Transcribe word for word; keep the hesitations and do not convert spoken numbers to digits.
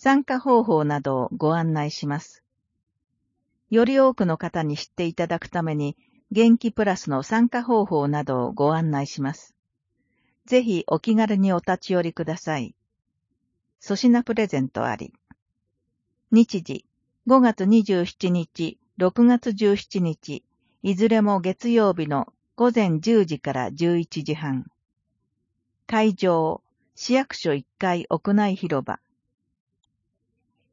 参加方法などをご案内します。より多くの方に知っていただくために、元気プラスの参加方法などをご案内します。ぜひお気軽にお立ち寄りください。粗品プレゼントあり。日時、ごがつにじゅうしちにち、ろくがつじゅうしちにち、いずれも月曜日のごぜんじゅうじからじゅういちじはん。会場、市役所いっかい屋内広場。